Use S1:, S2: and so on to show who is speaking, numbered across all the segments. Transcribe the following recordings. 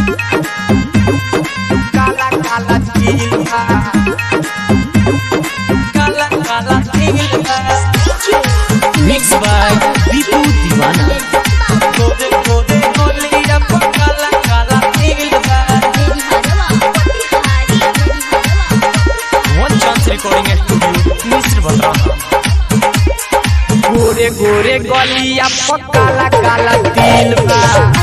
S1: काला काला तिल बा काला काला तिल बा
S2: Mixed by Bipu Divana.
S1: गोदे गोदे गोलिया पर काला काला तिल बा
S2: One Chance Recording Studio, Misr Batra.
S1: गोरे गोरे गोलिया पर काला काला तिल बा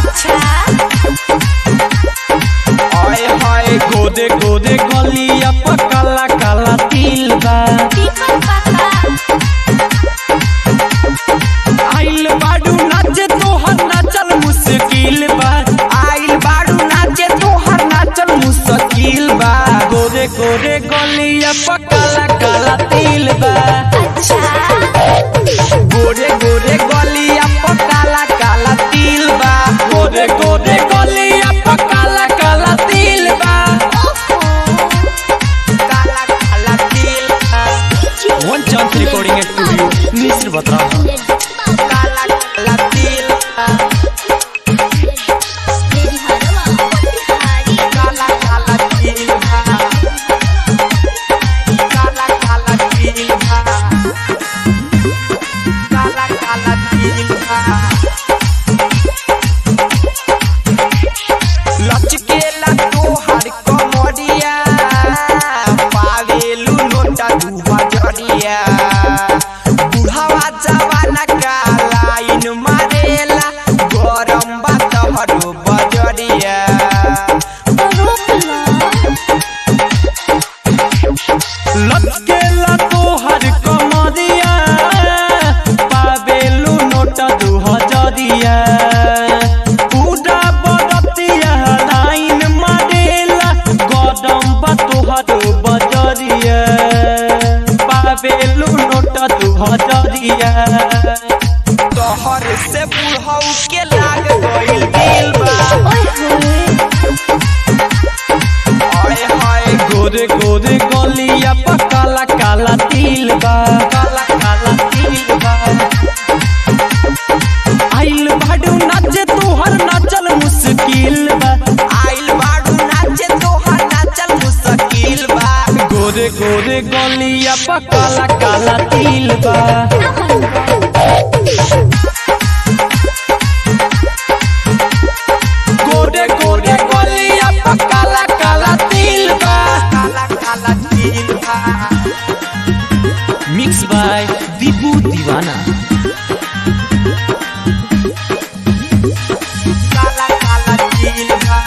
S1: ओए होए गोदे गोदे गोलिया पर काला काला तिल बा आइल बाडू नाचे तोहर नाचल मुश्किल बा आइल बाडू नाचे तोहर नाचल मुश्किल बा गोरे गोरे गोलिया पर काला काला तिल बा गोरे गोरे गोलिया पर काला काला तिल बा गोरे गोरे गोलिया पर काला काला तिल बा काला काला तिल बा
S2: One Chance Recording Studio, Misr Batra.
S1: काला काला तिल बा काला काला तिल बा काला काला तिल बा काला काला तिल बा लचकेला तोहर कमरिया पावेलू नोटा दू बजरिया बुढ़ावा जवाना का लाइन मारेला गरम बा तोहरो बजरिया लचकेला तोहर कमरिया पावेलू नोटा दू हजरिया पूरा बरतिया लाइन मारेला गरम बा तोहरो बजरिया पावेलू नोटा दू हजरिया तोहर से बुढ़ऊ के लाग गइल दिल बा ओए होए गोरे गोरे गोलिया पर काला काला तिल बा काला काला तिल बा आइल बाडू नाचे तोहर नाचल मुश्किल बा आइल बाडू नाचे तोहर नाचल मुश्किल बा गोरे गोरे गोलिया पर काला काला तिल बा